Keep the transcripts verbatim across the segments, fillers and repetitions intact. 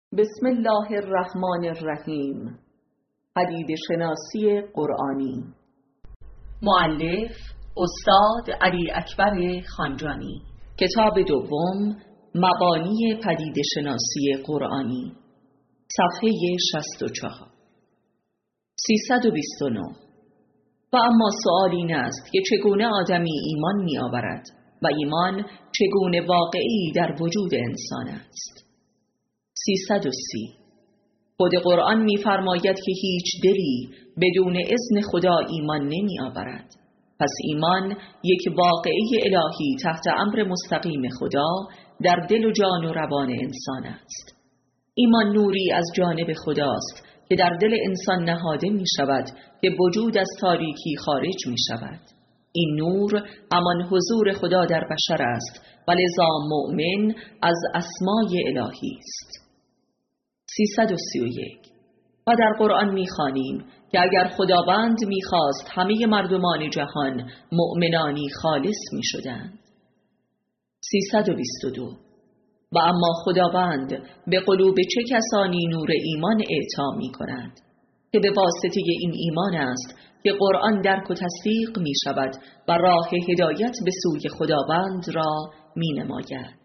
بسم الله الرحمن الرحیم. پدیده شناسی قرآنی. مؤلف استاد علی اکبر خانجانی. کتاب دوم، مبانی پدیده شناسی قرآنی، صفحه شصت و چهار. سیصد و بیست و نه. و اما سؤال این است که چگونه آدمی ایمان می آورد و ایمان چگونه واقعی در وجود انسان است. سیصد و سی. خود قرآن می فرماید که هیچ دلی بدون اذن خدا ایمان نمی آورد. پس ایمان یک واقعی الهی تحت امر مستقیم خدا در دل و جان و روان انسان است. ایمان نوری از جانب خداست که در دل انسان نهاده می شود که وجود از تاریکی خارج می شود. این نور همان حضور خدا در بشر است و لذا مؤمن از اسمای الهی است. سیصد و سی و یک. و در قرآن می‌خوانیم که اگر خداوند می‌خواست همه مردمان جهان مؤمنانی خالص می‌شدند. سیصد و بیست و دو. و اما خداوند به قلوب چه کسانی نور ایمان اعطا می‌کند که به واسطه این ایمان است که قرآن درک و تصدیق می‌شود و راه هدایت به سوی خداوند را می‌نماید.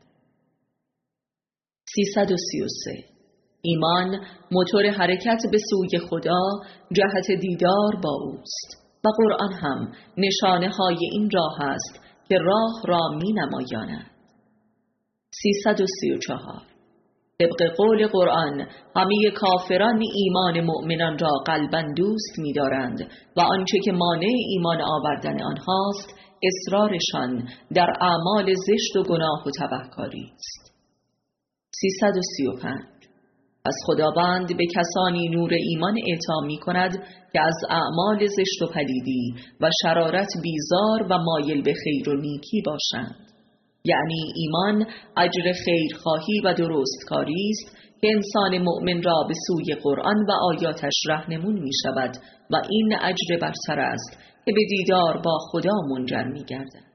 سیصد و سی و سه. ایمان موتور حرکت به سوی خدا جهت دیدار با اوست و قرآن هم نشانه های این راه است که راه را می نمایاند. سیصد و سی و چهار. طبق قول قرآن همه کافران ایمان مؤمنان را قلباً دوست می دارند و آنچه که مانع ایمان آوردن آنهاست اصرارشان در اعمال زشت و گناه و تبهکاری است. سیصد و سی و پنج. پس خداوند به کسانی نور ایمان اعطا می کند که از اعمال زشت و پلیدی و شرارت بیزار و مایل به خیر و نیکی باشند. یعنی ایمان اجر خیرخواهی و درستکاری است که انسان مؤمن را به سوی قرآن و آیاتش راهنمون می شود و این اجر برتر است که به دیدار با خدا منجر می گردد.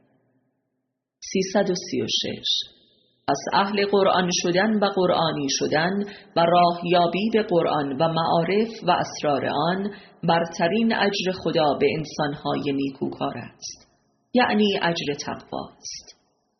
سیصد و سی و شش. پس اهل قرآن شدن و قرآنی شدن و راهیابی به قرآن و معارف و اسرار آن برترین اجر خدا به انسانهای نیکوکار است، یعنی اجر تقوا است.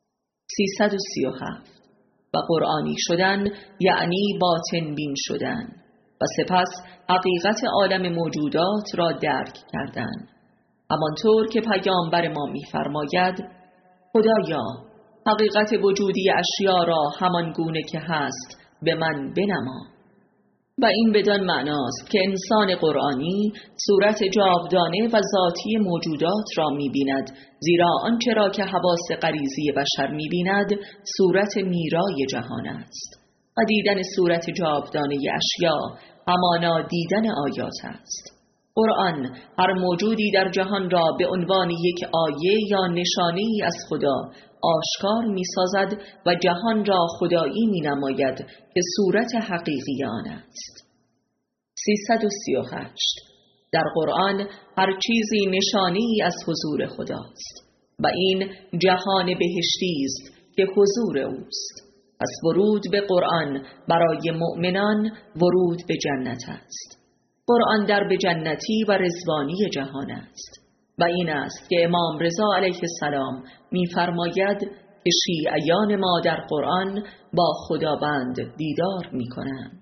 سیصد و سی و هفت. و قرآنی شدن یعنی باطن بین شدن و سپس حقیقت عالم موجودات را درک کردن، همانطور که پیامبر ما می‌فرماید: خدایا حقیقت وجودی اشیا را همان گونه که هست به من بنما. و این بدان معناست که انسان قرآنی صورت جاودانه و ذاتی موجودات را می‌بیند، زیرا آنچه را که حواس غریزی بشر می‌بیند صورت میرای جهان است و دیدن صورت جاودانه اشیا همانا دیدن آیات است. قرآن هر موجودی در جهان را به عنوان یک آیه یا نشانه‌ای از خدا آشکار می سازد و جهان را خدایی می نماید که صورت حقیقی آن است. سیصد و سی و هشت. در قرآن هر چیزی نشانه‌ای از حضور خداست و این جهان بهشتی است که حضور اوست. پس ورود به قرآن برای مؤمنان ورود به جنت است. قرآن در به جنتی و رضوانی جهان است و این است که امام رضا علیه السلام می‌فرماید که شیعیان ما در قرآن با خداوند دیدار می‌کنند.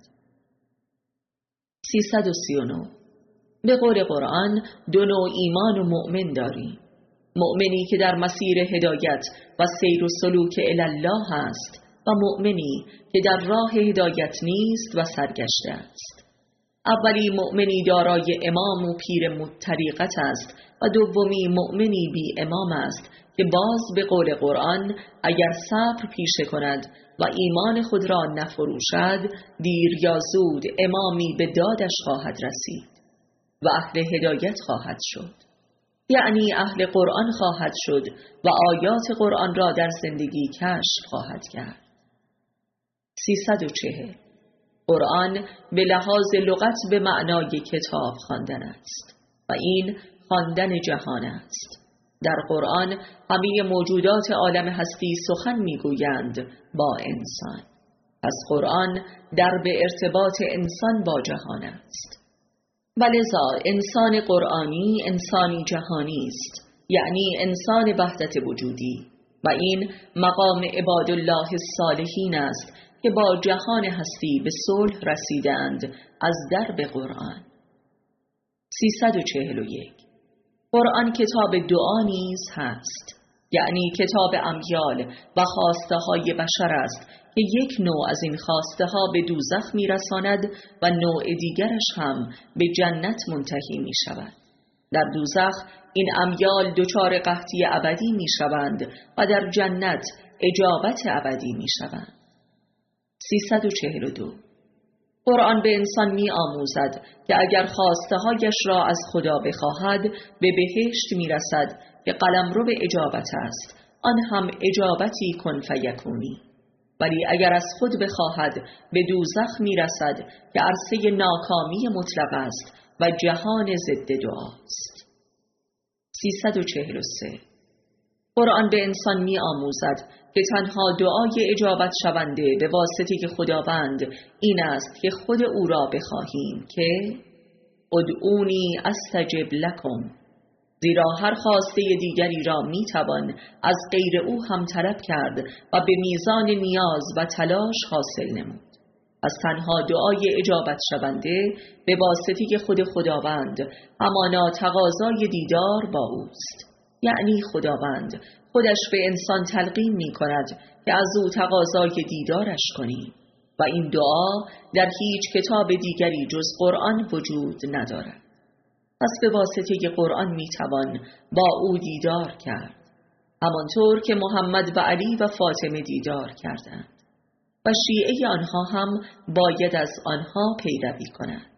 سیصد و سی و نه. به قول قرآن دو نوع ایمان و مؤمن داریم: مؤمنی که در مسیر هدایت و سیر و سلوک الله است و مؤمنی که در راه هدایت نیست و سرگشته است. اولی مؤمنی دارای امام و پیر مطریقت است و دومی مؤمنی بی امام است که باز به قول قرآن اگر صبر پیشه کند و ایمان خود را نفروشد دیر یا زود امامی به دادش خواهد رسید و اهل هدایت خواهد شد، یعنی اهل قرآن خواهد شد و آیات قرآن را در زندگی کشف خواهد کرد. سیصد و چهل. قرآن به لحاظ لغت به معنای کتاب خواندن است و این خواندن جهان است. در قرآن همه موجودات عالم هستی سخن میگویند با انسان. پس قرآن در به ارتباط انسان با جهان است. ولذا انسان قرآنی انسانی جهانی است، یعنی انسان وحدت وجودی، و این مقام عبادالله الصالحین است که با جهان هستی به صلح رسیدند از درب قرآن. سیصد و چهل و یک. قرآن کتاب دعا نیز هست، یعنی کتاب امیال و خواسته های بشر است که یک نوع از این خواسته ها به دوزخ می رساند و نوع دیگرش هم به جنت منتهی می شود. در دوزخ این امیال دچار قحطی ابدی می شوند و در جنت اجابت ابدی می شوند. سیصد و چهل و دو. قرآن به انسان می آموزد که اگر خواسته هایش را از خدا بخواهد به بهشت می رسد که قلمرو به اجابت است، آن هم اجابتی کن فیکونی. ولی اگر از خود بخواهد به دوزخ می رسد که عرصه ناکامی مطلق است و جهان ضد دعاست. سیصد و چهل و سه. قرآن به انسان می آموزد که تنها دعای اجابت شونده به واسطه خداوند این است که خود او را بخواهیم که ادعونی استجب لکم، زیرا هر خواسته دیگری را می توان از غیر او هم طلب کرد و به میزان نیاز و تلاش حاصل نمود. از تنها دعای اجابت شونده به واسطه خود خداوند همانا تقاضای دیدار با اوست، یعنی خداوند خودش به انسان تلقین می کند که از او تقاضای دیدارش کنیم و این دعا در هیچ کتاب دیگری جز قرآن وجود ندارد. پس به واسطه قرآن می توان با او دیدار کرد، همانطور که محمد و علی و فاطمه دیدار کردند و شیعه آنها هم باید از آنها پیروی کند.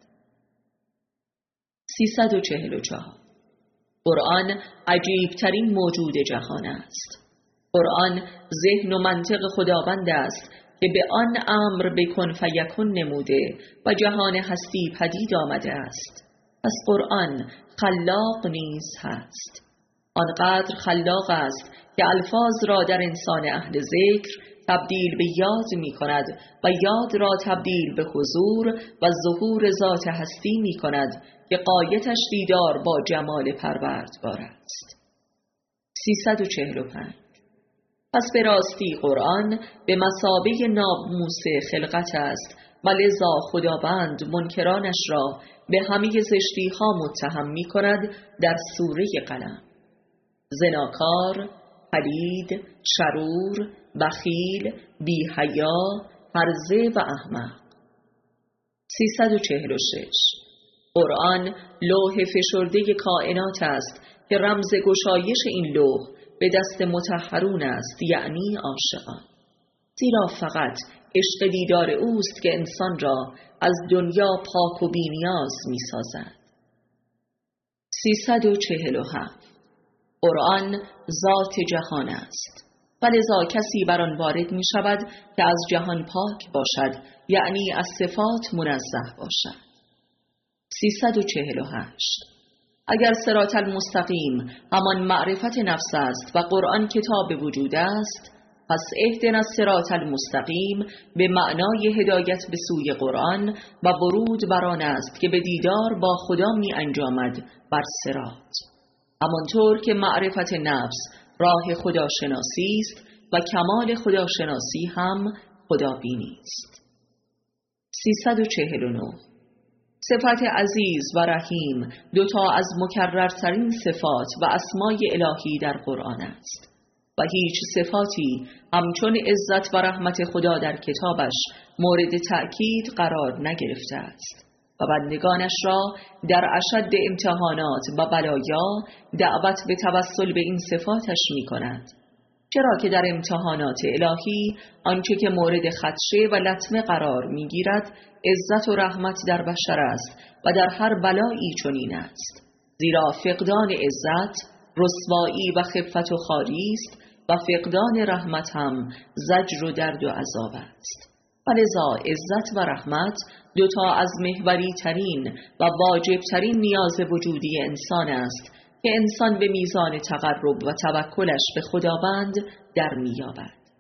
سیصد و چهل و چهار. قرآن عجیبترین موجود جهان است. قرآن ذهن و منطق خداوند است که به آن امر بکن فیکون نموده و جهان هستی پدید آمده است. پس قرآن خلاق نیز هست، آنقدر خلاق است که الفاظ را در انسان اهل ذکر تبدیل به یاد می کند و یاد را تبدیل به حضور و ظهور ذات هستی می کند که غایتش دیدار با جمال پروردگار است. سیصد و چهل و پنج. پس به راستی قرآن به مثابه ناموس خلقت است و لذا خداوند منکرانش را به همه زشتی ها متهم می کند در سوره قلم: زناکار، پلید، شرور، بخیل، بی‌حیا، هرزه و احمق. سیصد و چهل و شش. قرآن لوح فشرده کائنات است که رمز گشایش این لوح به دست مطهرون است، یعنی عاشقان، زیرا فقط عشق دیدار اوست که انسان را از دنیا پاک و بی‌نیاز می سازد. سیصد و چهل و هفت. قرآن ذات جهان است، ولذا کسی بر آن وارد می شود که از جهان پاک باشد، یعنی از صفات منزه باشد. سیصد و چهل و هشت. اگر صراط المستقیم همان معرفت نفس است و قرآن کتاب وجود است، پس اهدنا الصراط المستقیم به معنای هدایت به سوی قرآن و ورود بر آن است که به دیدار با خدا می انجامد بر صراط. همانطور که معرفت نفس راه خداشناسی است و کمال خداشناسی هم خدابینی است. سیصد و چهل و نه. صفت عزیز و رحیم دوتا از مکررترین صفات و اسمای الهی در قرآن است و هیچ صفاتی همچون عزت و رحمت خدا در کتابش مورد تأکید قرار نگرفته است و بندگانش را در اشد امتحانات و بلایا دعوت به توسل به این صفاتش می کند، چرا که در امتحانات الهی آنچه که مورد خدشه و لطمه قرار می گیرد عزت و رحمت در بشر است و در هر بلایی چنین است، زیرا فقدان عزت رسوایی و خفت و خواری است و فقدان رحمت هم زجر و درد و عذاب است. ولذا عزت و رحمت دوتا از محوری ترین و واجب ترین نیاز وجودی انسان است که انسان به میزان تقرب و توکلش به خداوند در میابد،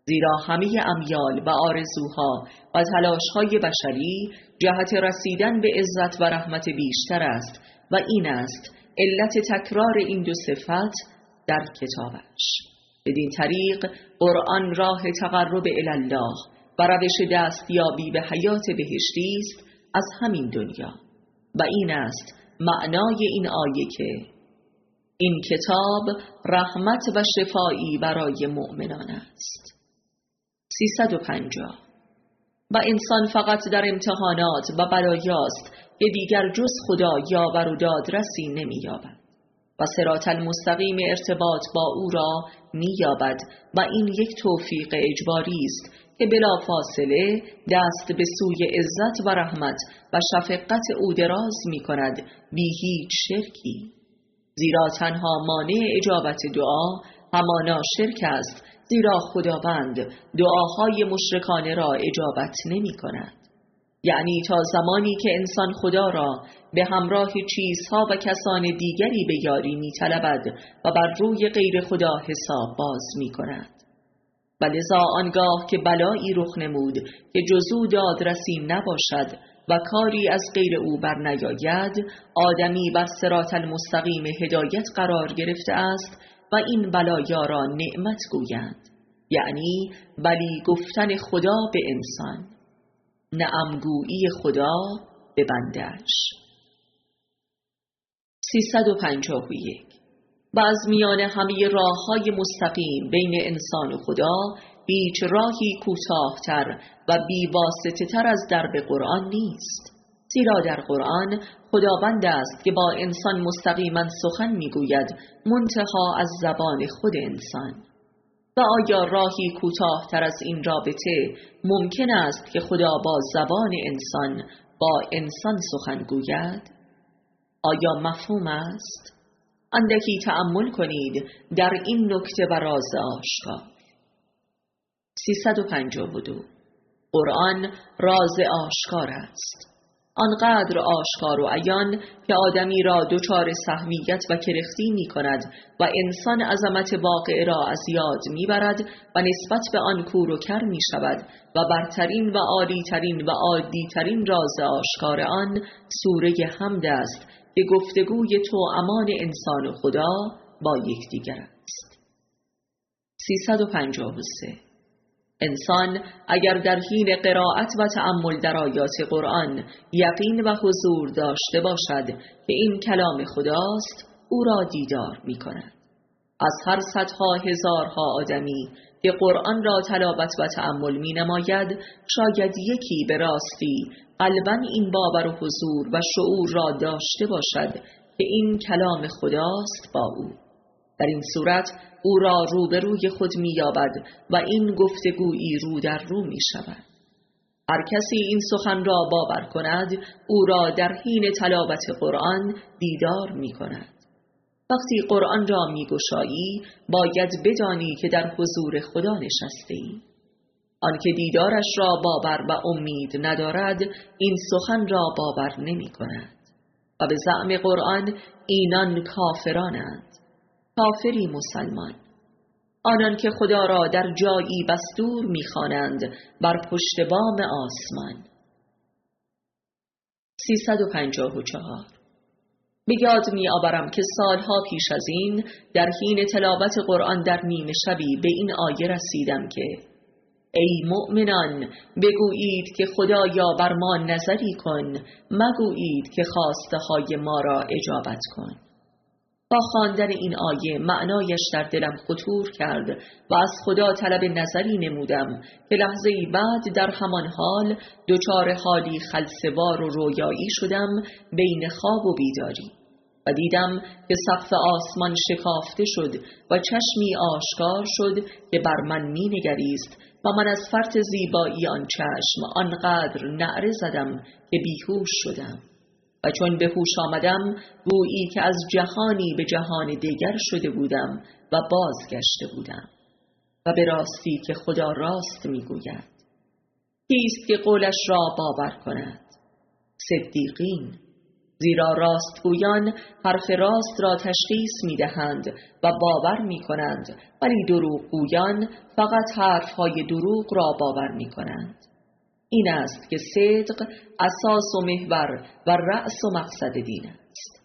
زیرا همه امیال و آرزوها و تلاشهای بشری جهت رسیدن به عزت و رحمت بیشتر است و این است علت تکرار این دو صفت در کتابش. بدین طریق قرآن راه تقرب الله و روش دستیابی به حیات بهشتی است از همین دنیا و این است معنای این آیه که این کتاب رحمت و شفایی برای مؤمنان است. سیصد و پنجاه. و انسان فقط در امتحانات و بلایاست که دیگر جز خدا یاور و دادرسی نمی‌یابد و صراط المستقیم ارتباط با او را می‌یابد و این یک توفیق اجباری است که بلا فاصله دست به سوی عزت و رحمت و شفقت او دراز می‌کند بی هیچ شرکی. زیرا تنها مانع اجابت دعا همانا شرک است، زیرا خداوند دعاهای مشرکانه را اجابت نمی کند. یعنی تا زمانی که انسان خدا را به همراه چیزها و کسان دیگری به یاری می طلبد و بر روی غیر خدا حساب باز می کند. و لذا آنگاه که بلایی رخ نمود که جزو دادرسی نباشد و کاری از غیر او بر نیاید، آدمی بر صراط المستقیم هدایت قرار گرفته است و این بلایا را نعمت گویند، یعنی بلی گفتن خدا به انسان، نعمگویی خدا به بندش. سیصد و پنجاه و یک. و از میان همه راه‌های مستقیم بین انسان و خدا هیچ راهی کوتاه‌تر و بی‌واسطه تر از درب قرآن نیست، زیرا در قرآن خداوند است که با انسان مستقیما سخن میگوید، منتها از زبان خود انسان. و آیا راهی کوتاه‌تر از این رابطه ممکن است که خدا با زبان انسان با انسان سخن گوید؟ آیا مفهوم است؟ اندکی تأمل کنید در این نکته و راز آشکار. سیصد و پنجاه و دو. قرآن راز آشکار است، آنقدر آشکار و عیان که آدمی را دچار سهویت و کرختی می کند و انسان عظمت واقع را از یاد می برد و نسبت به آن کور و کر می شود و برترین و عالیترین و عادیترین راز آشکار آن سوره حمد است که گفتگوی توامان انسان و خدا با یکدیگر است. سیصد و پنجاه و سه. انسان اگر در حین قرائت و تأمل در آیات قرآن یقین و حضور داشته باشد که این کلام خداست، او را دیدار می کند. از هر صدها هزارها آدمی که قرآن را تلاوت و تأمل می نماید، شاید یکی به راستی قلباً این باور و حضور و شعور را داشته باشد که این کلام خداست با او. در این صورت او را روبروی خود می یابد و این گفتگویی رو در رو می شود. هر کسی این سخن را باور کند، او را در حین تلاوت قرآن دیدار می کند. وقتی قرآن را می گشایی، باید بدانی که در حضور خدا نشسته ای. آنکه دیدارش را باور و امید ندارد، این سخن را باور نمی کند و به زعم قرآن اینان کافرانند. کافری مسلمان، آنان که خدا را در جایی بستور می‌خوانند بر پشت بام آسمان. سیصد و پنجاه و چهار. به یاد می‌آورم که سالها پیش از این در حین تلاوت قرآن در نیمه شبی به این آیه رسیدم که ای مؤمنان، بگویید که خدایا بر ما نظری کن، مگویید که خواسته های ما را اجابت کن. با خواندن این آیه معنایش در دلم خطور کرد و از خدا طلب نظری نمودم که لحظه‌ای بعد در همان حال دچار حالی خلسه‌وار و رویایی شدم بین خواب و بیداری و دیدم که سقف آسمان شکافته شد و چشمی آشکار شد که بر من می نگریست و من از فرط زیبایی آن چشم آنقدر نعره زدم که بیهوش شدم و چون به هوش آمدم گویی که از جهانی به جهان دیگر شده بودم و بازگشته بودم و به راستی که خدا راست میگوید. کیست که قولش را باور کند؟ صدیقین، زیرا راستگویان حرف راست را تشخیص می دهند و باور می کنند، ولی دروغگویان فقط حرفهای دروغ را باور می کنند. این است که صدق اساس و محور و رأس و مقصد دین است.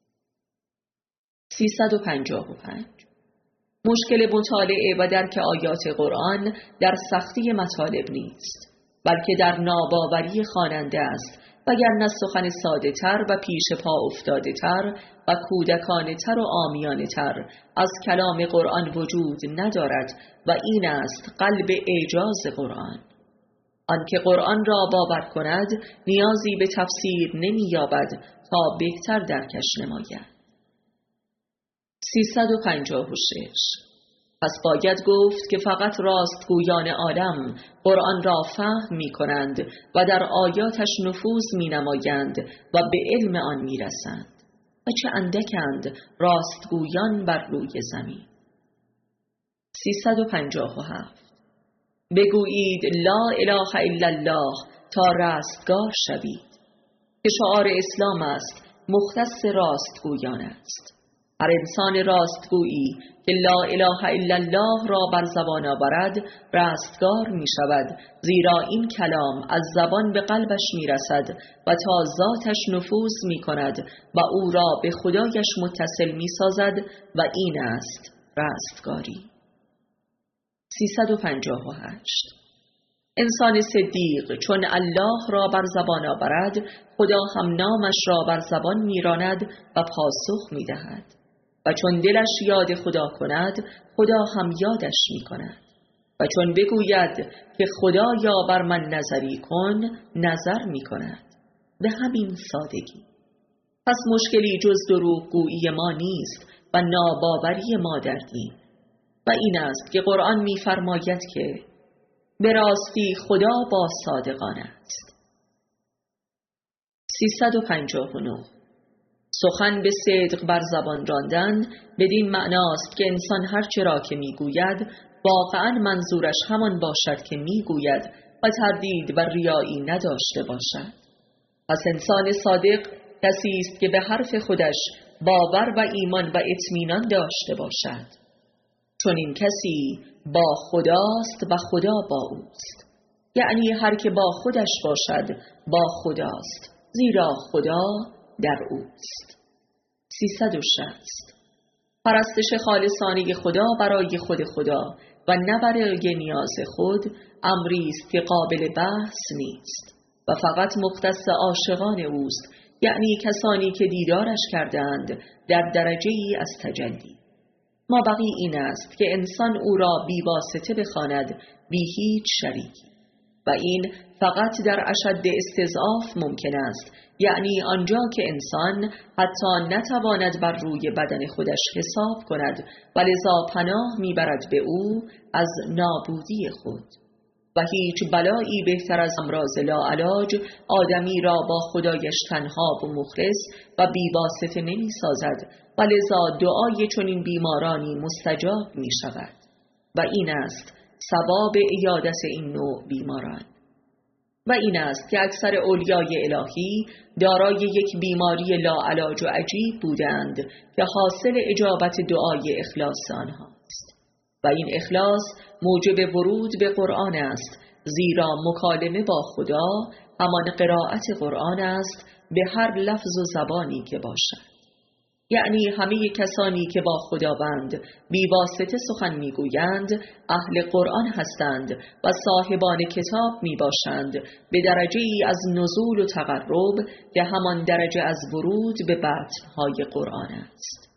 سیصد و پنجاه و پنج. مشکل مطالعه و درک آیات قرآن در سختی مطالب نیست، بلکه در ناباوری خواننده است، وگرنه سخن ساده تر و پیش پا افتاده تر و کودکانه تر و عامیانه تر از کلام قرآن وجود ندارد و این است قلب اعجاز قرآن. آنکه قرآن را باور کند نیازی به تفسیر نمی یابد تا بهتر درکش نماید. سیصد و پنجاه و شش. پس باید گفت که فقط راستگویان عالم قرآن را فهم می کنند و در آیاتش نفوذ می نمایند و به علم آن می رسند و چه اندکند راستگویان بر روی زمین. سیصد و پنجاه و هفت. بگویید لا اله الا الله تا رستگار شوید، که شعار اسلام است، مختص راستگویان است. هر انسان راستگویی که لا اله الا الله را بر زبان آورد رستگار می شود، زیرا این کلام از زبان به قلبش می رسد و تا ذاتش نفوذ می کند و او را به خدایش متصل می سازد و این است رستگاری. سیصد و پنجاه و هشت. انسان صدیق چون الله را بر زبان آورد، خدا هم نامش را بر زبان می راند و پاسخ می دهد و چون دلش یاد خدا کند خدا هم یادش می کند و چون بگوید که خدایا بر من نظری کن نظر می کند. به همین سادگی. پس مشکلی جز دروغگویی ما نیست و ناباوری ما در دین و این است که قرآن می فرماید که به راستی خدا با صادقان است. سیصد و پنجاه و نه. سخن به صدق بر زبان راندن بدین معناست که انسان هر چرا که میگوید واقعا منظورش همان باشد که میگوید و تردید و ریایی نداشته باشد. پس انسان صادق کسی است که به حرف خودش باور و ایمان و اطمینان داشته باشد، چون این کسی با خداست و خدا با اوست. یعنی هر که با خودش باشد با خداست، زیرا خدا در اوست. سیصد و شصت. پرستش خالصانه خدا برای خود خدا و نه برای نیاز خود امری است که قابل بحث نیست و فقط مختص عاشقان اوست، یعنی کسانی که دیدارش کردند در درجه ای از تجلی. ما بقی این است که انسان او را بی واسطه بخواند، بی هیچ شریکی، و این فقط در اشد استضعاف ممکن است، یعنی آنجا که انسان حتی نتواند بر روی بدن خودش حساب کند و لذا پناه میبرد به او از نابودی خود. و هیچ بلایی بهتر از امراض لاعلاج آدمی را با خدایش تنها و مخلص و بی‌واسطه نمی سازد و لذا دعای چنین بیمارانی مستجاب می شود و این است ثواب عیادت این نوع بیماران. و این است که اکثر اولیای الهی دارای یک بیماری لاعلاج و عجیب بودند که حاصل اجابت دعای اخلاص آنهاست و این اخلاص موجب ورود به قرآن است، زیرا مکالمه با خدا همان قرائت قرآن است به هر لفظ و زبانی که باشد. یعنی همه کسانی که با خداوند بی‌واسطه سخن میگویند اهل قرآن هستند و صاحبان کتاب می باشند به درجه ای از نزول و تقرب که همان درجه از ورود به بطنهای قرآن است.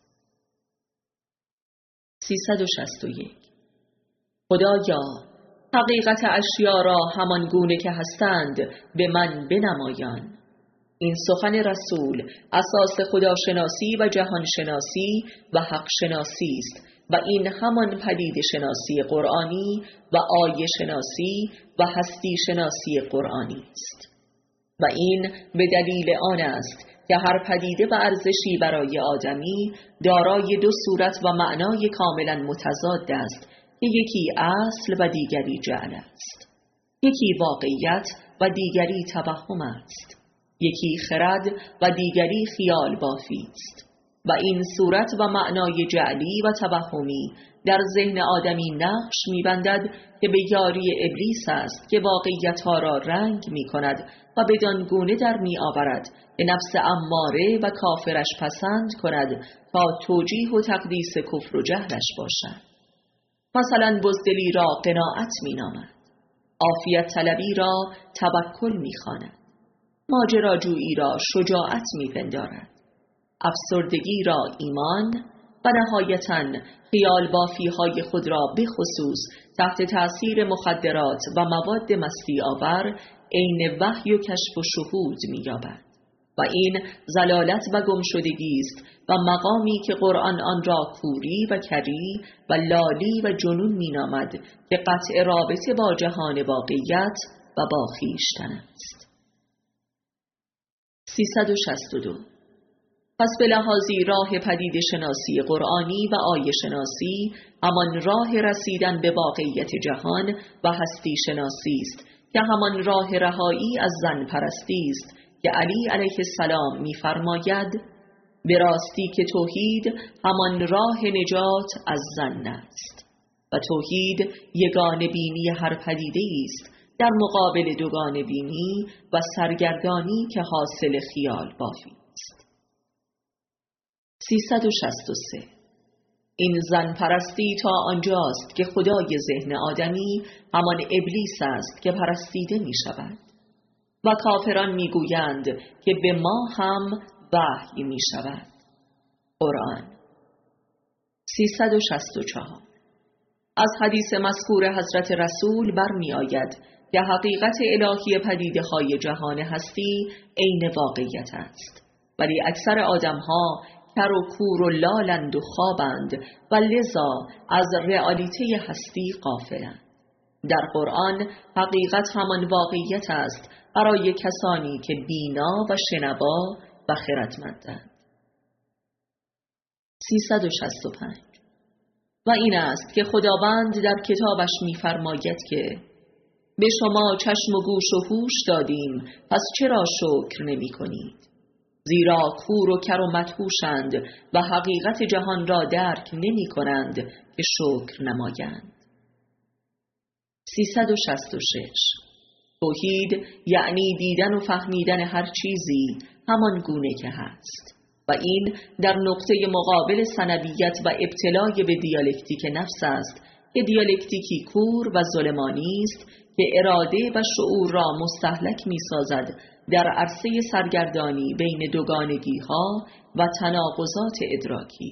سیصد و شصت و یک. خدایا حقیقت اشیا را همان گونه که هستند به من بنمایان. این سخن رسول اساس خداشناسی و جهانشناسی و حق شناسی است و این همان پدید شناسی قرآنی و آیه شناسی و هستی شناسی قرآنی است و این به دلیل آن است که هر پدیده و ارزشی برای آدمی دارای دو صورت و معنای کاملا متضاد است که یکی اصل و دیگری جعل است، یکی واقعیت و دیگری توهم است. یکی خرد و دیگری خیال بافی است و این صورت و معنای جعلی و توهمی در ذهن آدمی نقش می‌بندد که به یاری ابلیس است که واقعیت‌ها را رنگ می‌کند و بدان گونه در می‌آورد که نفس اماره و کافرش پسند کند تا توجیه و تقدیس کفر و جهلش باشد. مثلا بزدلی را قناعت می‌نامد، عافیت طلبی را توکل می‌خواند، ماجراجویی را شجاعت می‌پندارد، افسردگی را ایمان و نهایتاً خیال بافی های خود را به خصوص تحت تأثیر مخدرات و مواد مستی آور عین وحی و کشف و شهود می‌یابد و این ضلالت و گمشدگی است و مقامی که قرآن آن را کوری و کری و لالی و جنون می‌نامد که قطع رابطه با جهان واقعیت و با خویشتن است. سیصد و شصت و دو. پس به لحاظی راه پدید شناسی قرآنی و آیه شناسی همان راه رسیدن به واقعیت جهان و هستی شناسی است که همان راه رهایی از زن پرستی است که علی علیه السلام می‌فرماید به راستی که توحید همان راه نجات از زن است و توحید یگانه بینی هر پدیده است در مقابل دوگانه بینی و سرگردانی که حاصل خیال بافی. سیصد و شصت و سه. این زن پرستی تا آنجاست که خدای ذهن آدمی همان ابلیس است که پرستیده می شود و کافران می گویند که به ما هم وحی می شود. قرآن. سیصد و شصت و چهار. از حدیث مذکور حضرت رسول برمی آید که حقیقت الهی پدیده های جهان هستی عین واقعیت است، ولی اکثر آدم ها کر و کور و لالند و خوابند و لذا از رئالیته هستی غافلند. در قرآن حقیقت همان واقعیت است برای کسانی که بینا و شنوا و خردمندند. سیصد و شصت و پنج. و این است که خداوند در کتابش می‌فرماید که به شما چشم و گوش و هوش دادیم، پس چرا شکر نمی کنید؟ زیرا کور و کر و مدهوشند و حقیقت جهان را درک نمی کنند که شکر نمایند. سیصد و شصت و شش. توحید یعنی دیدن و فهمیدن هر چیزی همان گونه که هست و این در نقطه مقابل سنویت و ابتلای به دیالکتیک نفس است که دیالکتیکی کور و ظلمانی است که اراده و شعور را مستهلک می سازد در عرصه سرگردانی بین دوگانگی ها و تناقضات ادراکی.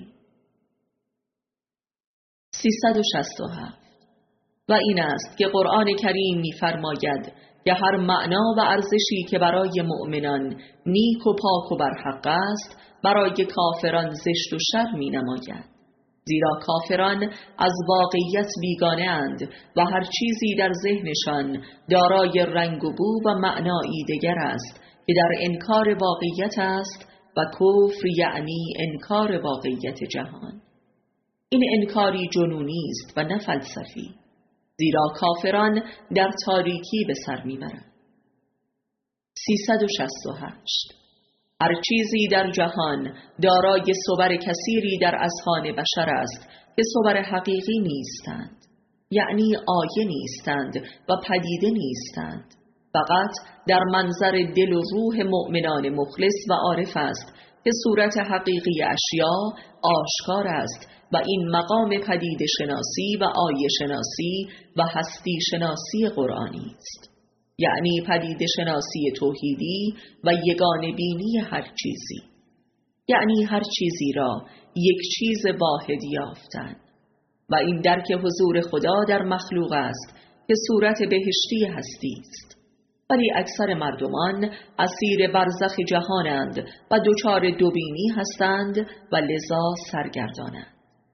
سیصد و شصت و هفت. و این است که قرآن کریم می فرماید که هر معنا و ارزشی که برای مؤمنان نیک و پاک و برحق است برای کافران زشت و شر می نماید، زیرا کافران از واقعیت بیگانه اند و هر چیزی در ذهنشان دارای رنگ و بو و معنایی دیگر است که در انکار واقعیت است و کفر یعنی انکار واقعیت جهان. این انکاری جنونی است و نه فلسفی، زیرا کافران در تاریکی به سر میبرند. سیصد و شصت و هشت. هر چیزی در جهان دارای صور کثیری در اذهان بشر است که صور حقیقی نیستند، یعنی آیه نیستند و پدیده نیستند، فقط در منظر دل و روح مؤمنان مخلص و عارف است که صورت حقیقی اشیا آشکار است و این مقام پدیده شناسی و آیه شناسی و هستی شناسی قرآنی است، یعنی پدیده شناسی توحیدی و یگانه بینی هر چیزی، یعنی هر چیزی را یک چیز واحد یافتن و این درک حضور خدا در مخلوق است که صورت بهشتی هستی است، ولی اکثر مردمان اسیر برزخ جهانند و دچار دوبینی هستند و لذا سرگردانند.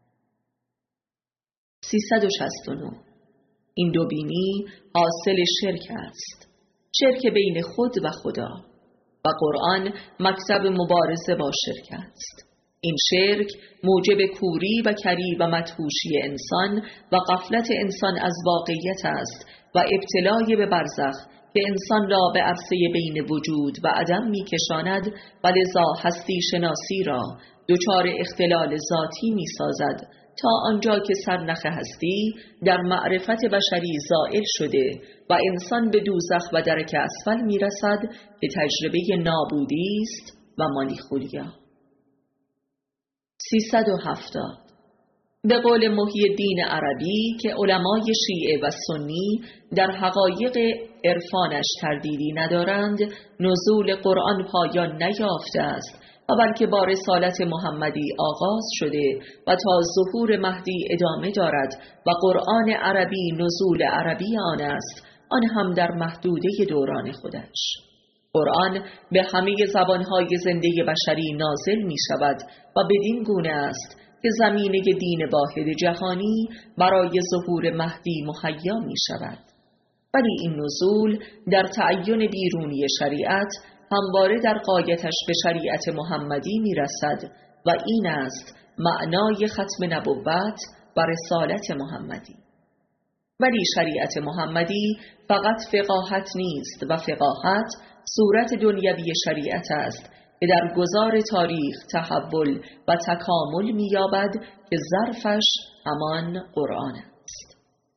سیصد و شصت و نه. این دوبینی حاصل شرک است، شرک بین خود و خدا، و قرآن مکتب مبارزه با شرک است. این شرک موجب کوری و کری و مدهوشی انسان و غفلت انسان از واقعیت است و ابتلای به برزخ که انسان را به عرصه بین وجود و عدم می کشاند و لذا هستی شناسی را دچار اختلال ذاتی می سازد تا آنجا که سرنخ هستی در معرفت بشری زائل شده و انسان به دوزخ و درک اسفل می رسد که تجربه نابودی است و مالیخولیا. سیصد و هفتاد. به قول محی الدین عربی که علمای شیعه و سنی در حقایق عرفانش تردیدی ندارند، نزول قرآن پایان نیافته است و بلکه با رسالت محمدی آغاز شده و تا ظهور مهدی ادامه دارد و قرآن عربی نزول عربی آن است، آن هم در محدوده دوران خودش. قرآن به همه زبانهای زنده بشری نازل می شود و بدین گونه است که زمینه دین واحد جهانی برای ظهور مهدی مهیا می شود. ولی این نزول در تعین بیرونی شریعت همواره در غایتش به شریعت محمدی می رسد و این است معنای ختم نبوت و رسالت محمدی. ولی شریعت محمدی فقط فقاهت نیست و فقاهت صورت دنیوی شریعت است که در گذار تاریخ تحول و تکامل می‌یابد که ظرفش همان قرآن است.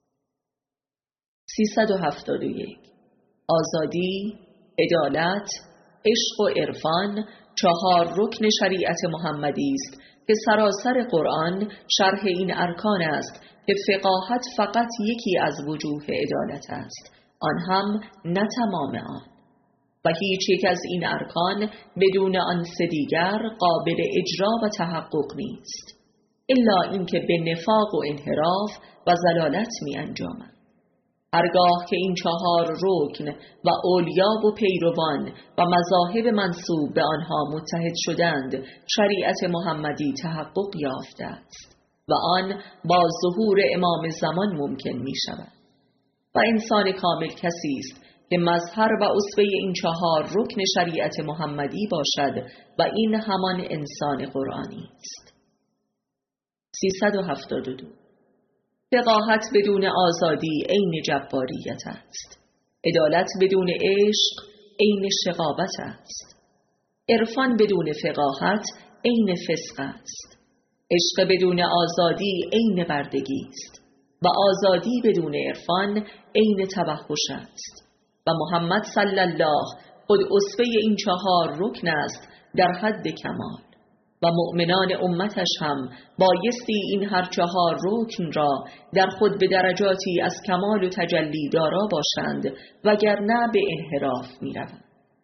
سیصد و هفتاد و یک. آزادی، عدالت، عشق و عرفان چهار رکن شریعت محمدی است که سراسر قرآن شرح این ارکان است که فقاهت فقط یکی از وجوه عدالت است، آن هم نه تمام آن، و هیچ یک از این ارکان بدون آن سه دیگر قابل اجرا و تحقق نیست، الا اینکه به نفاق و انحراف و ضلالت می انجامد. هرگاه که این چهار رکن و اولیا و پیروان و مذاهب منسوب به آنها متحد شدند، شریعت محمدی تحقق یافته است و آن با ظهور امام زمان ممکن می شود. و انسان کامل کسی است که مظهر و اسوه این چهار رکن شریعت محمدی باشد و این همان انسان قرآنی است. سیصد و هفتاد و دو. فقاهت بدون آزادی عین جباریت است. عدالت بدون عشق عین شقاوت است. عرفان بدون فقاهت عین فسق است. عشق بدون آزادی عین بردگی است و آزادی بدون عرفان عین توحش است. و محمد صلی الله خود اسوه این چهار رکن است در حد کمال و مؤمنان امتش هم بایستی این هر چهار رکن را در خود به درجاتی از کمال و تجلی دارا باشند وگرنه به انحراف می روند.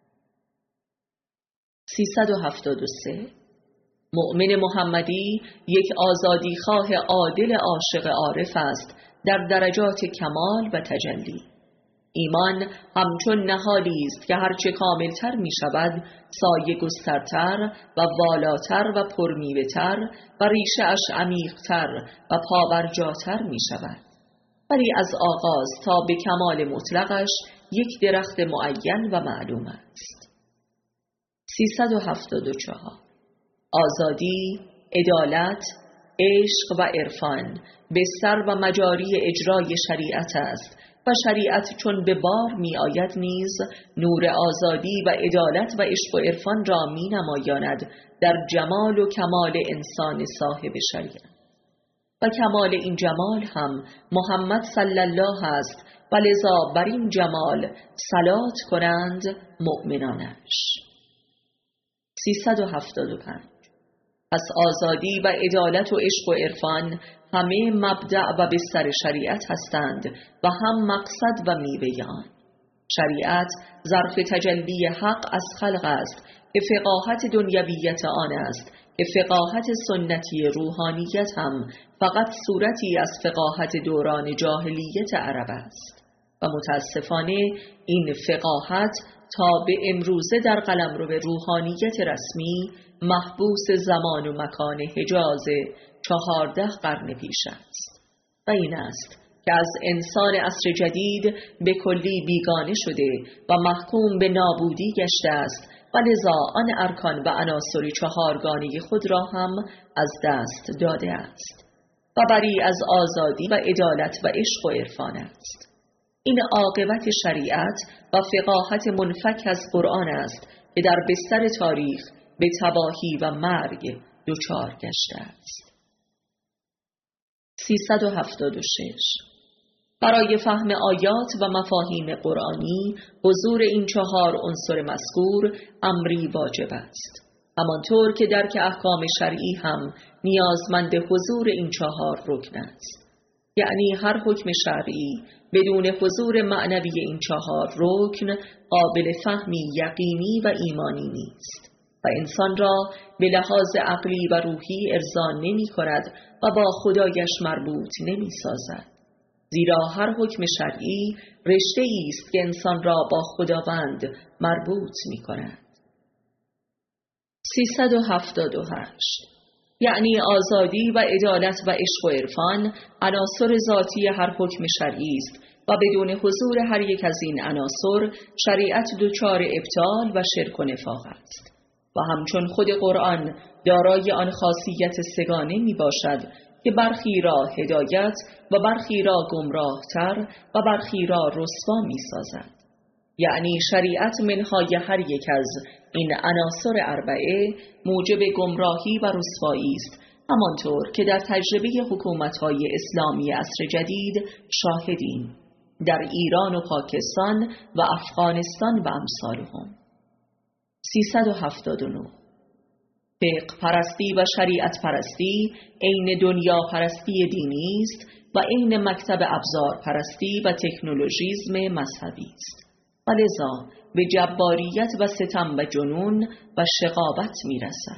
سیصد و هفتاد و سه. مؤمن محمدی یک آزادی خواه عادل عاشق عارف است در درجات کمال و تجلی. ایمان همچون نهالی است که هرچه کاملتر می شود سایه گسترتر و والاتر و پرمیوه‌تر و ریشه اش عمیقتر و پابرجاتر می شود، ولی از آغاز تا به کمال مطلقش یک درخت معین و معلوم است. سیصد و هفتاد و چهار. آزادی، عدالت، عشق و عرفان بستر و مجاری اجرای شریعت است و شریعت چون به بار می آید نیز نور آزادی و عدالت و عشق و عرفان را می نمایاند در جمال و کمال انسان صاحب شریعت. و کمال این جمال هم محمد صلی الله است و لذا بر این جمال صلات کنند مؤمنانش. سیصد و هفتاد و پنج. پس آزادی و عدالت و عشق و عرفان همه مبدأ و بستر شریعت هستند و هم مقصد و میوه آن. شریعت ظرف تجلی حق از خلق است که فقاهت دنیویت آن است که فقاهت سنتی روحانیت هم فقط صورتی از فقاهت دوران جاهلیت عرب است و متاسفانه این فقاهت تا به امروزه در قلمرو روحانیت رسمی محبوس زمان و مکان حجاز چهارده قرن پیش است و این است که از انسان عصر جدید به کلی بیگانه شده و محکوم به نابودی گشته است و لذا آن ارکان و عناصر چهارگانه خود را هم از دست داده است و بری از آزادی و عدالت و عشق و عرفان است. این عاقبت شریعت و فقاهت منفک از قرآن است که در بستر تاریخ به تباهی و مرگ دچار گشته است. سیصد و هفتاد و شش. برای فهم آیات و مفاهیم قرآنی حضور این چهار عنصر مذکور امری واجب است. همانطور که درک احکام شرعی هم نیازمند حضور این چهار رکن است. یعنی هر حکم شرعی بدون حضور معنوی این چهار رکن قابل فهمی یقینی و ایمانی نیست و انسان را به لحاظ عقلی و روحی ارضا نمی کند و با خدایش مربوط نمی سازد. زیرا هر حکم شرعی رشته است که انسان را با خداوند مربوط می کند. سیصد و هفتاد و هشت. یعنی آزادی و عدالت و عشق و عرفان عناصر ذاتی هر حکم شرعی است و بدون حضور هر یک از این عناصر شریعت دچار ابطال و شرک و نفاق است. و همچون خود قرآن دارای آن خاصیت سگانه می باشد که برخی را هدایت و برخی را گمراهتر و برخی را رسوا می سازد. یعنی شریعت منهای هر یک از این عناصر اربعه موجب گمراهی و رسوایی است، همانطور که در تجربه حکومت‌های اسلامی عصر جدید شاهدیم، در ایران و پاکستان و افغانستان و امثالهم. سیصد و هفتاد و نه. فقه پرستی و شریعت پرستی عین دنیا پرستی دینی است و عین مکتب ابزار پرستی و تکنولوژیسم مذهبی است و لذا به جباریت و ستم و جنون و شقاوت می رسد.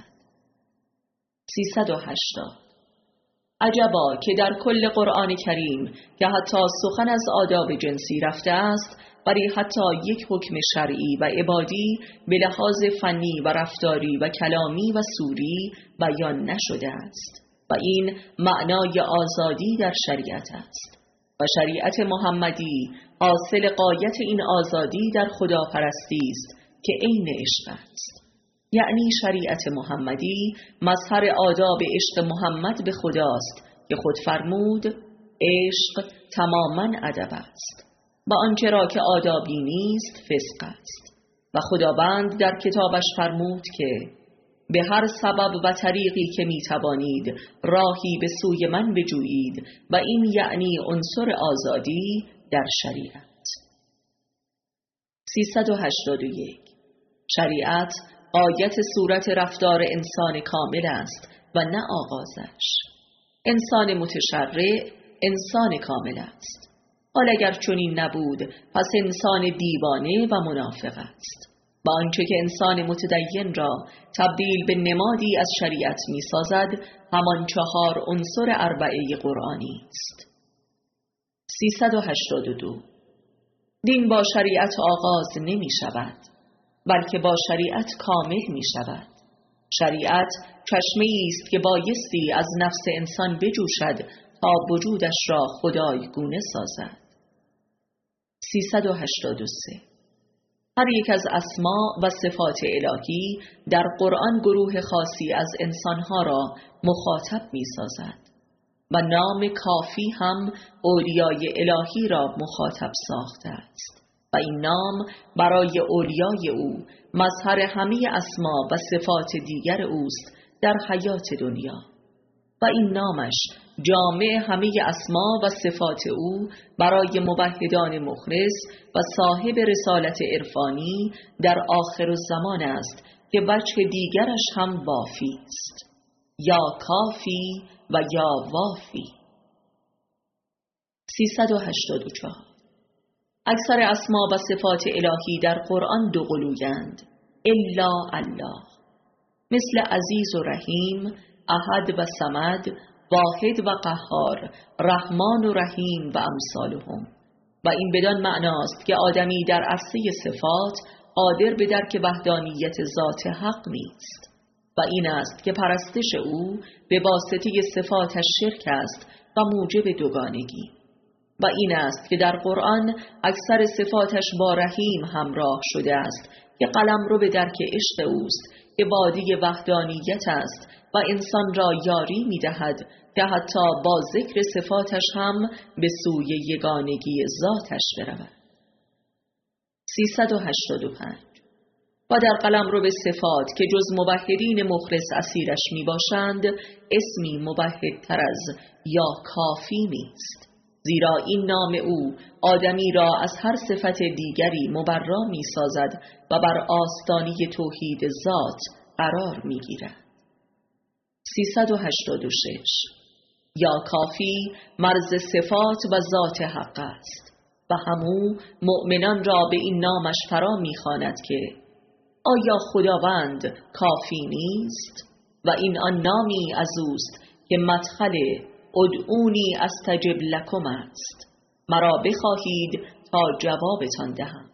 سیصد و هشتاد. عجبا که در کل قرآن کریم که حتی سخن از آداب جنسی رفته است، ولی حتی یک حکم شرعی و عبادی به لحاظ فنی و رفتاری و کلامی و سوری بیان نشده است و این معنای آزادی در شریعت است و شریعت محمدی حاصل غایت این آزادی در خداپرستی است که عین عشق است. یعنی شریعت محمدی مظهر آداب عشق محمد به خداست که خود فرمود عشق تماما ادب است و آنچه را که آدابی نیست فسق است و خداوند در کتابش فرمود که به هر سبب و طریقی که می توانید راهی به سوی من بجویید و این یعنی عنصر آزادی در شریعت. سیصد و هشتاد و یک. شریعت غایت صورت رفتار انسان کامل است و نه آغازش. انسان متشرع انسان کامل است. حال اگر چنین نبود پس انسان دیوانه و منافق است. با آنچه که انسان متدین را تبدیل به نمادی از شریعت می سازد همان چهار عنصر اربعه قرآنی است. سیصد و هشتاد و دو. دین با شریعت آغاز نمی شود بلکه با شریعت کامل می شود. شریعت چشمه است که بایستی از نفس انسان بجوشد تا وجودش را خدای گونه سازد. سیصد و هشتاد و سه. هر یک از اسما و صفات الهی در قرآن گروه خاصی از انسانها را مخاطب می سازد و نام کافی هم اولیای الهی را مخاطب ساخته است و این نام برای اولیای او مظهر همه اسما و صفات دیگر اوست در حیات دنیا و این نامش جامع همه اسما و صفات او برای موحدان مخلص و صاحب رسالت عرفانی در آخر الزمان است که وجه دیگرش هم وافی است، یا کافی و یا وافی. سیصد و هشتاد و چهار. اکثر اسما و صفات الهی در قرآن دو قلویند الا الله، مثل عزیز و رحیم، احد و صمد، واحد و قهار، رحمان و رحیم و امثالهم. و این بدان معناست که آدمی در عرصه صفات قادر به درک وحدانیت ذات حق نیست و این است که پرستش او به واسطه صفاتش شرک است و موجب دوگانگی و این است که در قرآن اکثر صفاتش با رحیم همراه شده است که قلم رو به درک عشق اوست که وادی وحدانیت است و انسان را یاری می دهد که حتی با ذکر صفاتش هم به سوی یگانگی ذاتش برود. سیصد و هشتاد و پنج. و در قلمرو به صفات که جز موحدین مخلص اسیرش می باشند اسمی موحدتر از یا کافی نیست، زیرا این نام او آدمی را از هر صفت دیگری مبرا می سازد و بر آستانی توحید ذات قرار می گیرد. سیصد و هشتاد و شش. یا کافی مرز صفات و ذات حق است و همو مؤمنان را به این نامش فرا می خواند که آیا خداوند کافی نیست؟ و این آن نامی از اوست که مدخل ادعونی استجب لکم است، مرا بخواهید تا جوابتان دهم.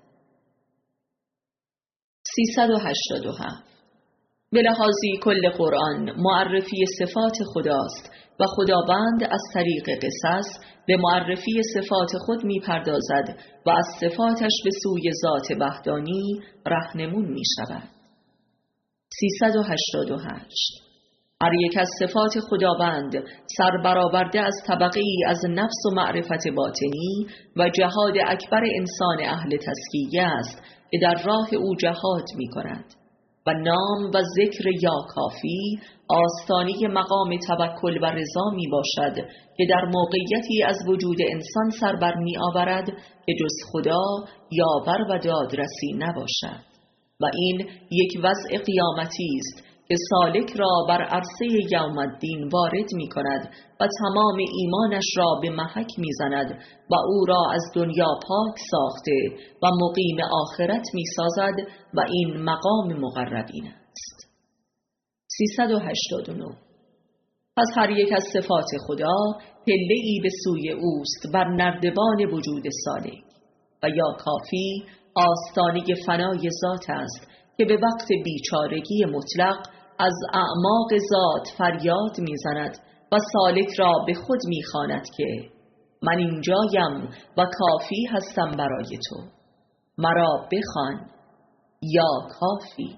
سیصد و هشتاد و هفت. به لحاظی کل قرآن معرفی صفات خداست و خداوند از طریق قصص به معرفی صفات خود می پردازد و از صفاتش به سوی ذات وحدانی رهنمون می شود. سیصد و هشتاد و هشت. هر یک از صفات خداوند سر برآورده از طبقه ای از نفس و معرفت باطنی و جهاد اکبر انسان اهل تزکیه است که در راه او جهاد می کند و نام و ذکر یا کافی آستانی مقام توکل و رضا می باشد که در موقعیتی از وجود انسان سر بر می آورد که جز خدا یاور و دادرسی نباشد و این یک وضع قیامتی است که سالک را بر عرصه یوم الدین وارد می کند و تمام ایمانش را به محک می زند و او را از دنیا پاک ساخته و مقیم آخرت می سازد و این مقام مقربین است. سیصد و هشتاد و نه. پس هر یک از صفات خدا پله‌ای به سوی اوست بر نردبان وجود سالک و یا کافی آستانه فنای ذات است که به وقت بیچارگی مطلق از اعماق ذات فریاد میزند و سالک را به خود میخواند که من اینجایم و کافی هستم برای تو، مرا بخوان یا کافی.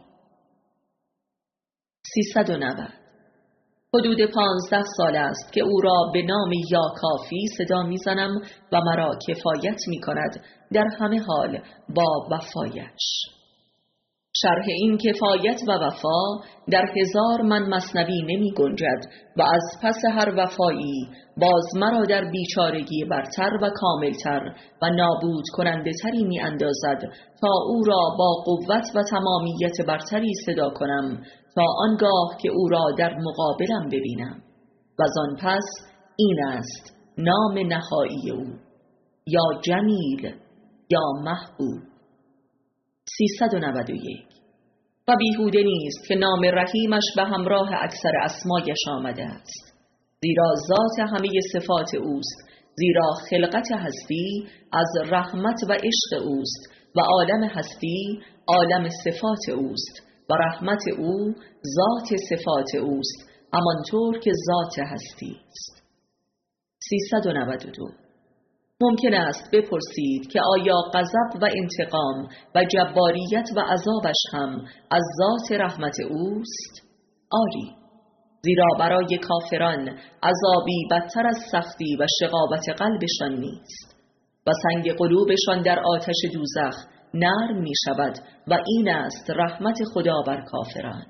سیصد و نود. حدود پانزده سال است که او را به نام یا کافی صدا میزنم و مرا کفایت میکند در همه حال با وفایش. شرح این کفایت و وفا در هزار من مثنوی نمی گنجد و از پس هر وفایی باز مرا در بیچارگی برتر و کاملتر و نابود کننده تری می اندازد تا او را با قوت و تمامیت برتری صدا کنم تا آنگاه که او را در مقابلم ببینم و زان پس این است نام نهایی او، یا جمیل یا محبوب. سیصد و نود و یک. و بیهوده نیست که نام رحیمش به همراه اکثر اسمایش آمده است، زیرا ذات همه صفات اوست، زیرا خلقت هستی از رحمت و عشق اوست و عالم هستی عالم صفات اوست و رحمت او ذات صفات اوست همانطور که ذات هستی است. سیصد و نود و دو. ممکن است بپرسید که آیا غضب و انتقام و جباریت و عذابش هم از ذات رحمت اوست؟ آری، زیرا برای کافران عذابی بدتر از سختی و شقاوت قلبشان نیست و سنگ قلوبشان در آتش دوزخ نرم می شود و این است رحمت خدا بر کافران.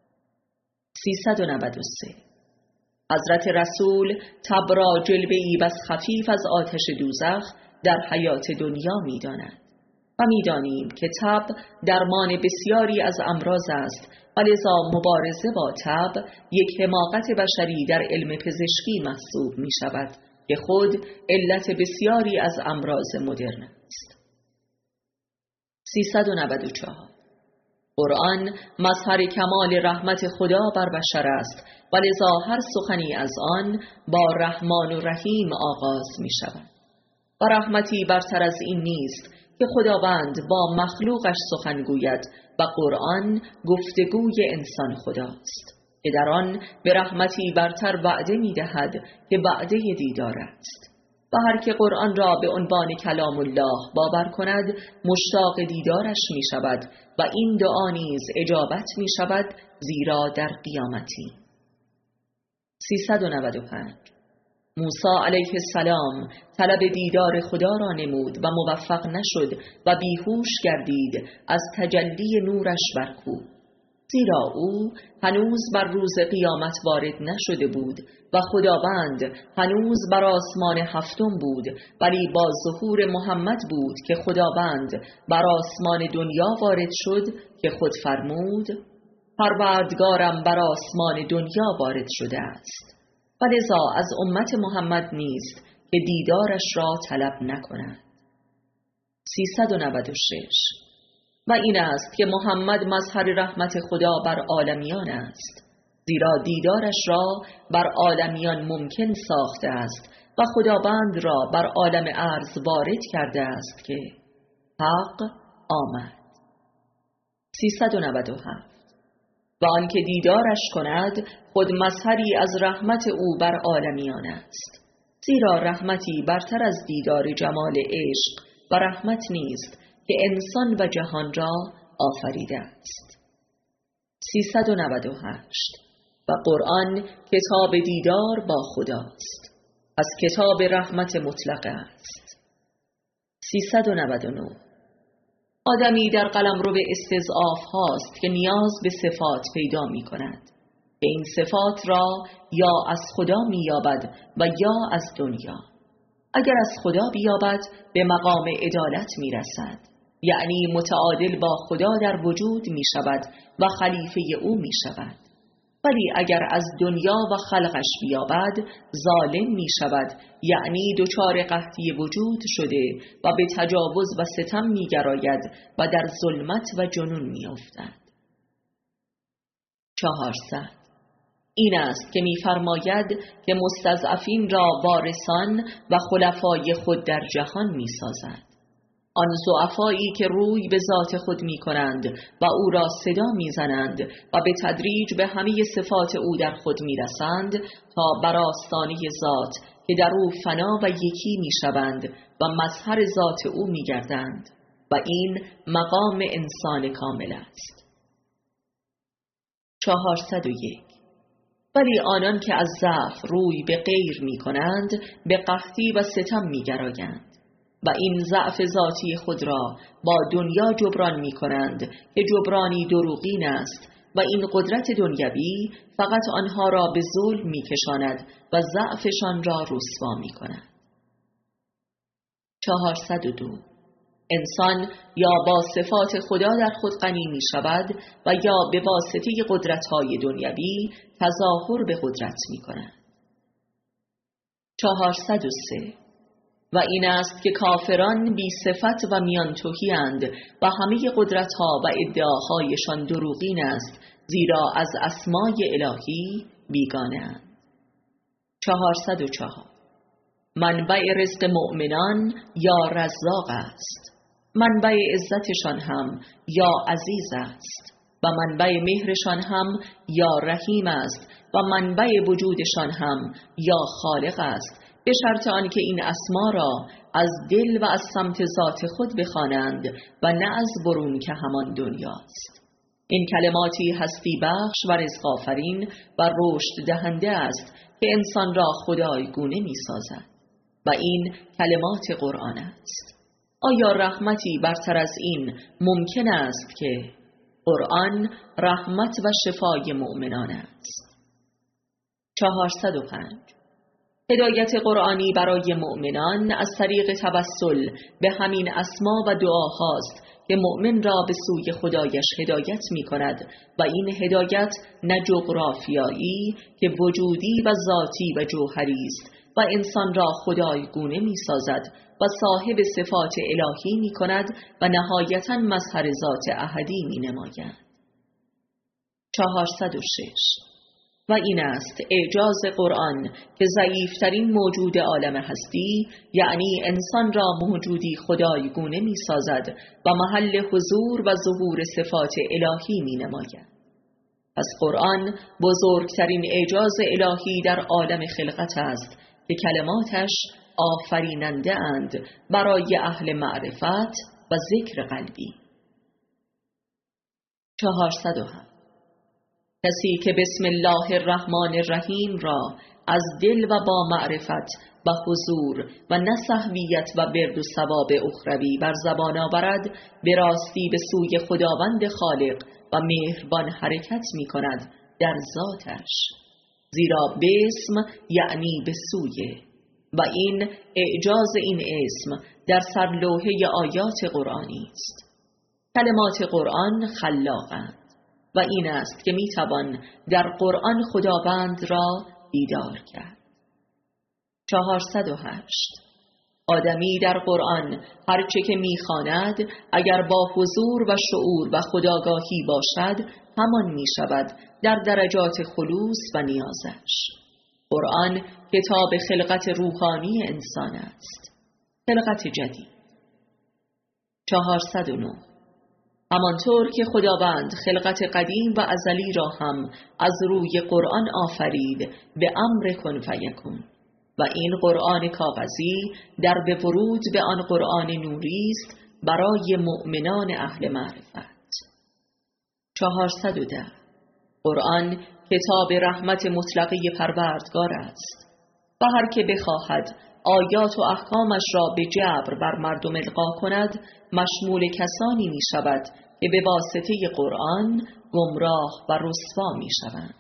سیصد و نود و سه. حضرت رسول تب را جلوه‌ای بس خفیف از آتش دوزخ در حیات دنیا می داند و می دانیم که تب درمان بسیاری از امراض است و لذا مبارزه با تب یک حماقت بشری در علم پزشکی محسوب می شود که خود علت بسیاری از امراض مدرن است. سیصد و نود و چهار. قرآن مظهر کمال رحمت خدا بر بشر است و لذا هر سخنی از آن با رحمان و رحیم آغاز می شود و رحمتی برتر از این نیست که خداوند با مخلوقش سخن گوید و قرآن گفتگوی انسان خداست که در آن به رحمتی برتر وعده می دهد که وعده دیدار است و هر که قرآن را به عنوان کلام الله باور کند مشتاق دیدارش می شود و این دعا نیز اجابت می شود زیرا در قیامتی. سیصد و نود و پنج. موسی علیه السلام طلب دیدار خدا را نمود و موفق نشد و بیهوش گردید از تجلی نورش بر کوه، زیرا او هنوز بر روز قیامت وارد نشده بود و خداوند هنوز بر آسمان هفتم بود، ولی با ظهور محمد بود که خداوند بر آسمان دنیا وارد شد که خود فرمود پروردگارم بر آسمان دنیا وارد شده است و لذا از امت محمد نیست که دیدارش را طلب نکند. سیصد و نود و شش. و این است که محمد مظهر رحمت خدا بر عالمیان است، زیرا دیدارش را بر عالمیان ممکن ساخته است و خداوند را بر عالم ارض وارد کرده است که حق آمد. سیصد و نود و هفت. و آنکه دیدارش کند خود مظهری از رحمت او بر عالمیان است، زیرا رحمتی برتر از دیدار جمال عشق و رحمت نیست که انسان و جهان را آفریده است. سیصد و نود و هشت. و قرآن کتاب دیدار با خداست، از کتاب رحمت مطلق است. سیصد و نود و نه. آدمی در قلمرو استضعاف هاست که نیاز به صفات پیدا می کند که این صفات را یا از خدا می یابد و یا از دنیا. اگر از خدا بیابد به مقام عدالت می رسد، یعنی متعادل با خدا در وجود می شود و خلیفه او می شود. ولی اگر از دنیا و خلقش بیابد ظالم می شود، یعنی دچار قحطی وجود شده و به تجاوز و ستم می گراید و در ظلمت و جنون می افتد. چهارصد. این است که می فرماید که مستضعفین را وارثان و خلفای خود در جهان می سازد. آن ضعفایی که روی به ذات خود می کنند و او را صدا می زنند و به تدریج به همه صفات او در خود می رسند تا بر آستانه ذات که در او فنا و یکی می شوند و مظهر ذات او می گردند و این مقام انسان کامل است. چهارصد و یک. ولی آنان که از ضعف روی به غیر می کنند به قحطی و ستم می گرایند و این ضعف ذاتی خود را با دنیا جبران می کنند که جبرانی دروغین است و این قدرت دنیوی فقط آنها را به ظلم می کشاند و ضعفشان را رسوا می کند. چهارصد و دو. انسان یا با صفات خدا در خود غنی می شود و یا به واسطه قدرت‌های دنیوی تظاهر به قدرت می کند. چهارصد و سه. و این است که کافران بی صفت و میان تهی‌اند و همه قدرت‌ها و ادعاهایشان دروغین است، زیرا از اسمای الهی بیگانه اند. چهارصد و چهار. منبع رزق مؤمنان یا رزاق است، منبع عزتشان هم یا عزیز است و منبع مهرشان هم یا رحیم است و منبع وجودشان هم یا خالق است، به شرط آنکه این اسما را از دل و از سمت ذات خود بخوانند و نه از برون که همان دنیاست. این کلماتی هستی بخش و رزق آفرین و رشد دهنده است که انسان را خدایگونه می سازد و این کلمات قرآن است. آیا رحمتی برتر از این ممکن است که قرآن رحمت و شفای مؤمنان است؟ چهارصد و پنج. هدایت قرآنی برای مؤمنان از طریق توسل به همین اسما و دعاهاست که مؤمن را به سوی خدایش هدایت می کند و این هدایت نه جغرافیایی که وجودی و ذاتی و جوهری است و انسان را خدایگونه می سازد و صاحب صفات الهی می کند و نهایتاً مظهر ذات احدی می نماید. چهارصد و شش. و این است اعجاز قرآن که ضعیفترین موجود عالم هستی، یعنی انسان را موجودی خدایگونه می سازد و محل حضور و ظهور صفات الهی می نماید. پس قرآن بزرگترین اعجاز الهی در عالم خلقت است که کلماتش آفریننده اند برای اهل معرفت و ذکر قلبی. چهارصد و هفت. کسی که بسم الله الرحمن الرحیم را از دل و با معرفت و حضور و نه سهویت و برد و ثواب اخروی بر زبان آورد، به راستی به سوی خداوند خالق و مهربان حرکت می کند در ذاتش، زیرا بسم یعنی به سوی، و این اعجاز این اسم در سرلوحه آیات قرآنی است. کلمات قرآن خلاقند و این است که می توان در قرآن خداوند را دیدار کرد. چهارصد و هشت. آدمی در قرآن هرچه که می خواند اگر با حضور و شعور و خودآگاهی باشد همان می شود در درجات خلوص و نیازش. قرآن کتاب خلقت روحانی انسان است، خلقت جدید. چهارصد و نه. همانطور که خداوند خلقت قدیم و ازلی را هم از روی قرآن آفرید به امر کن فیکون، و این قرآن کاغذی در به ورود به آن قرآن نوری است برای مؤمنان اهل معرفت. چهارصد و ده. قرآن کتاب رحمت مطلقه پروردگار است و هر که بخواهد آیات و احکامش را به جبر بر مردم القا کند مشمول کسانی می شود که به واسطه قرآن گمراه و رسوا می شوند.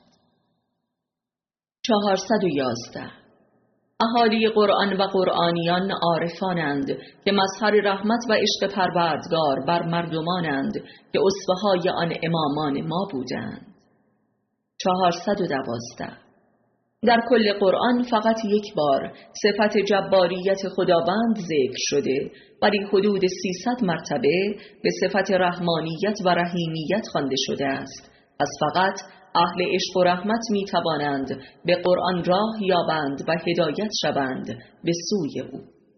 چهارصد و یازده. اهالی قرآن و قرآنیان عارفانند که مظهر رحمت و عشق پروردگار بر مردمانند که اسوه‌های آن امامان ما بودند. چهارصد و دوازده. در کل قرآن فقط یک بار صفت جباریت خداوند ذکر شده، ولی حدود سیصد مرتبه به صفت رحمانیت و رحیمیت خوانده شده است. پس فقط اهل عشق و رحمت می توانند به قرآن راه یابند و هدایت شوند به سوی او.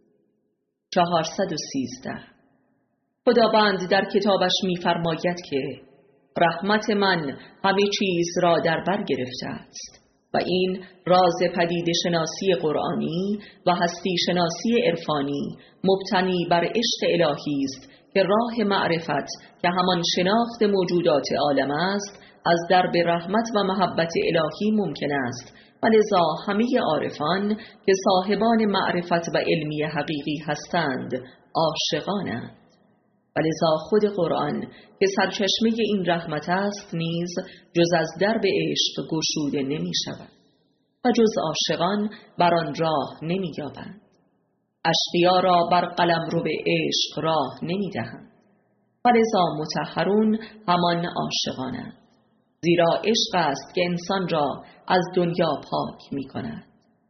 چهارصد و سیزده. خداوند در کتابش می فرماید که رحمت من همه چیز را در بر گرفته است، و این راز پدید شناسی قرآنی و هستی شناسی عرفانی مبتنی بر عشق الهی است که راه معرفت که همان شناخت موجودات عالم است از درب رحمت و محبت الهی ممکن است، و لذا همه عارفان که صاحبان معرفت و علمی حقیقی هستند عاشقانند، و لذا خود قرآن که سرچشمه این رحمت است نیز جز از درب عشق گشوده نمی شود و جز عاشقان بر آن راه نمی یابند. اشقیا را بر قلمرو به عشق راه نمی دهند و لذا مطهرون همان عاشقانند، زیرا عشق است که انسان را از دنیا پاک می کند.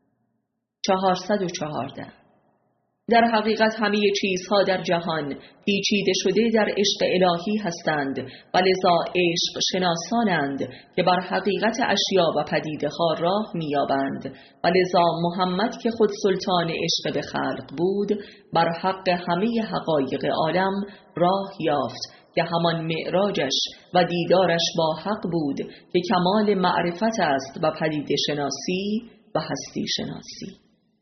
چهارصد و چهارده. در حقیقت همه چیزها در جهان پیچیده شده در عشق الهی هستند و لذا عشق شناسانند که بر حقیقت اشیا و پدیده‌ها راه می‌یابند، و لذا محمد که خود سلطان عشق به خلق بود بر حق همه حقایق عالم راه یافت که همان معراجش و دیدارش با حق بود که کمال معرفت است و پدیده شناسی و هستی شناسی.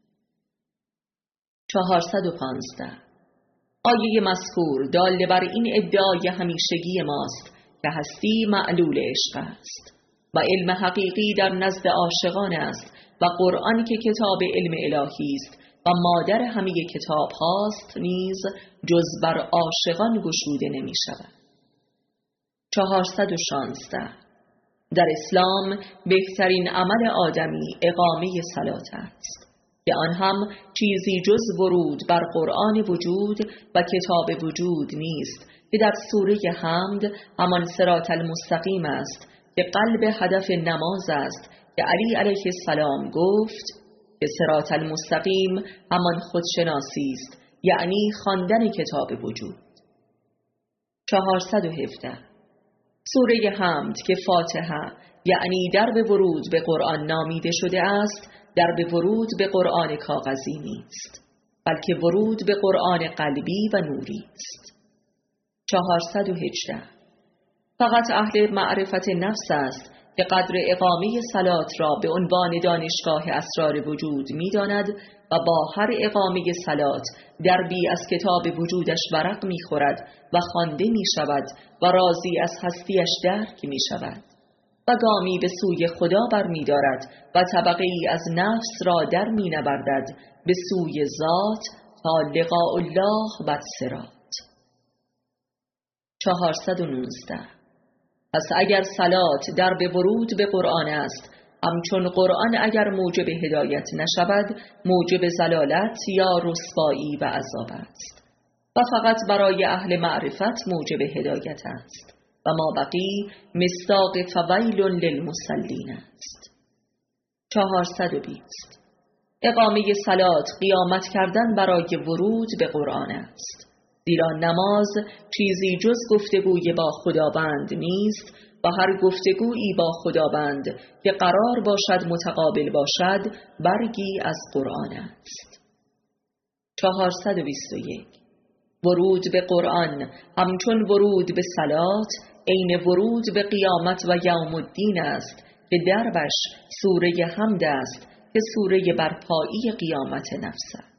چهارصد و پانزده. آیه مذکور دال بر این ادعای همیشگی ماست که هستی معلول عشق است و علم حقیقی در نزد عاشقان است و قرآن که کتاب علم الهی است و مادر همه کتاب هاست نیز جز بر عاشقان گشوده نمی شود. چهارصد و شانزده. در اسلام بهترین عمل آدمی اقامه صلات است که آن هم چیزی جز ورود بر قرآن وجود و کتاب وجود نیست که در سوره حمد همان صراط المستقیم است که قلب هدف نماز است که علی علیه السلام گفت که صراط المستقیم همان خودشناسی است، یعنی خواندن کتاب وجود. چهارصد و هفده. سوره حمد که فاتحه یعنی درب ورود به قرآن نامیده شده است، در به ورود به قرآن کاغذی نیست، بلکه ورود به قرآن قلبی و نوری است. چهارصد و هجده. فقط اهل معرفت نفس است که قدر اقامه صلات را به عنوان دانشگاه اسرار وجود می داند و با هر اقامه صلات دربی از کتاب وجودش ورق می خورد و خوانده می شود و راضی از هستیش درک می شود. و گامی به سوی خدا بر می دارد و طبقه ای از نفس را در می نوردد به سوی ذات تا لقاء الله و الصراط. چهارصد و نوزده. پس اگر صلات در به ورود به قرآن است، همچون قرآن اگر موجب هدایت نشود موجب ضلالت یا رسوایی و عذاب است و فقط برای اهل معرفت موجب هدایت است و ما بقی مصداق فویل للمصلین است. چهارصد و بیست. اقامه صلات قیامت کردن برای ورود به قرآن است، زیرا نماز چیزی جز گفتگوی با خداوند نیست و هر گفتگویی با خداوند که قرار باشد متقابل باشد برگی از قرآن است. چهارصد و بیست و یک. ورود به قرآن همچون ورود به صلات عین ورود به قیامت و یوم الدین است که دربش سوره حمد است که سوره برپایی قیامت نفس است.